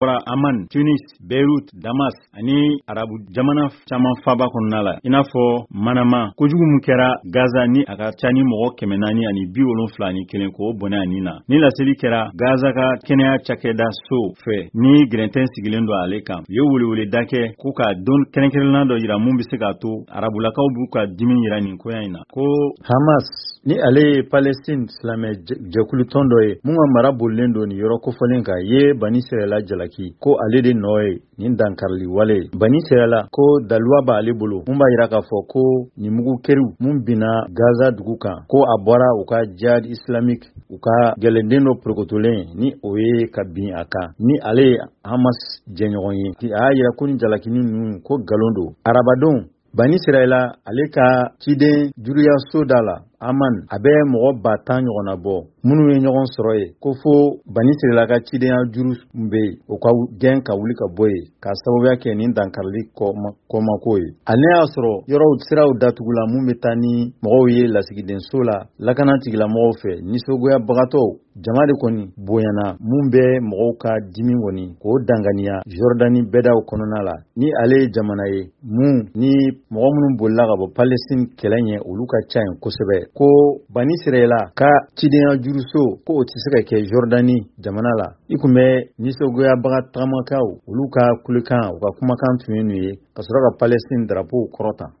Bɔra Aman, Tunis, Beirut, Damas ani arabu jamana caman faba kɔnɔna la. I n'a fɔ Manama, kojugu mun kɛra Gaza ni a ka ca ni mɔgɔ 471 k'o bɔnɛ ani na. Ni laseli kɛra Gaza ka kɛnɛya cakɛda so fɛ ni grɛntɛn sigilen don ale kan. U ye weleweleda kɛ k'u ka don kɛrɛnkɛrɛnna dɔ yira mun bɛ se k'a to arabulakaw b'u ka dimi yira nin koya in na. Ko Hamas ni ale ye Palestine silamɛ jɛkulu tɔn dɔ ye mun ka mara bolilen don nin yɔrɔ kofɔlen kan ye Bani Israɛla jalaki ko ale de nɔ ye nin dankarili wale. Bani Israɛla ko daluwa b'ale bolo mun b'a yira k'a fɔ ko nin mugukɛriw mun binna Gaza dugu kan ko a bɔra u ka Jihad Islamique u ka gɛlɛnden dɔ porokotolen ni o ye ka bin a kan ni ale ye Hamas jɛɲɔgɔn ye. A y'a yira ko ni jalakini ninnu ko galon don. Arabadon Bani Israɛla ale ka ciden juruya so da la Aman a bɛ mɔgɔ 10,000 ɲɔgɔnna bɔ minnu ye ɲɔgɔn sɔrɔ ye ko fo Bani Israɛla ka cidenya juru bɛ yen o ka gɛn ka wuli ka bɔ yen ka sababuya kɛ nin dankarili kɔmako ye. Ale y'a sɔrɔ yɔrɔw siraw datugula mun bɛ taa ni mɔgɔw ye lasigidenso la lakana tigilamɔgɔw fɛ nisɔngoyabagatɔw jama de kɔni bonyana mun bɛ mɔgɔw ka dimi kɔni k'o danganiya Jordani bɛdaw kɔnɔna la ni ale ye jamana ye mun ni mɔgɔ minnu bolila ka bɔ Palestine kɛlɛ ɲɛ olu ka ca yen kosɛbɛ ko Bani Israɛla ka cidenya juruso ko o tɛ se ka kɛ Jordani jamana la. I kun bɛ nisɔngoyabaga tagamakaw olu ka kulekan u ka kumakan tun ye nin ye ka sɔrɔ ka Palestine drapeau kɔrɔta.